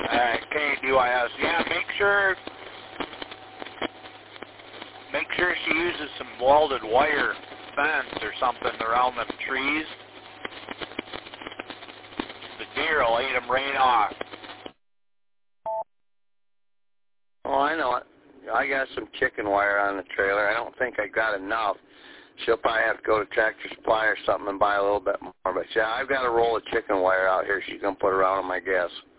KDYS. Yeah, make sure she uses some welded wire fence or something around them trees. The deer will eat them right off. Oh, I know it. I got some chicken wire on the trailer. I don't think I got enough. She'll probably have to go to Tractor Supply or something and buy a little bit more. But, yeah, I've got a roll of chicken wire out here she's going to put around them, I guess.